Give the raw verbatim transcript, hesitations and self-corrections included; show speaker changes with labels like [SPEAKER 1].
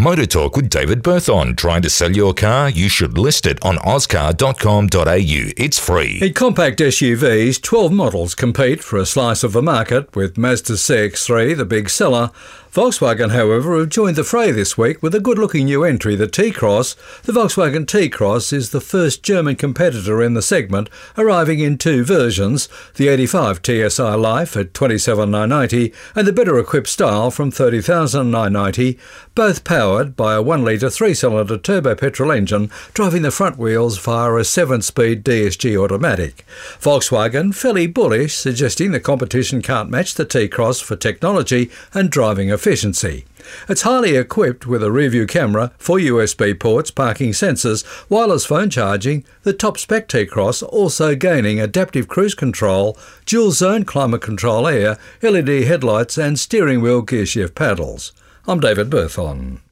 [SPEAKER 1] Motor Talk with David Berthon. Trying to sell your car? You should list it on auscar dot com dot a u. It's free.
[SPEAKER 2] In compact S U Vs, twelve models compete for a slice of the market, with Mazda's C X three the big seller. Volkswagen, however, have joined the fray this week with a good-looking new entry, the T-Cross. The Volkswagen T-Cross is the first German competitor in the segment, arriving in two versions, the eighty-five T S I Life at twenty-seven thousand nine hundred ninety and the better-equipped style from thirty thousand nine hundred ninety, both powered by a one litre three-cylinder turbo petrol engine driving the front wheels via a seven-speed D S G automatic. Volkswagen fairly bullish, suggesting the competition can't match the T-Cross for technology and driving efficiency. It's highly equipped with a rear-view camera, four U S B ports, parking sensors, wireless phone charging, the top-spec T-Cross also gaining adaptive cruise control, dual-zone climate control air, L E D headlights and steering wheel gearshift paddles. I'm David Berthon.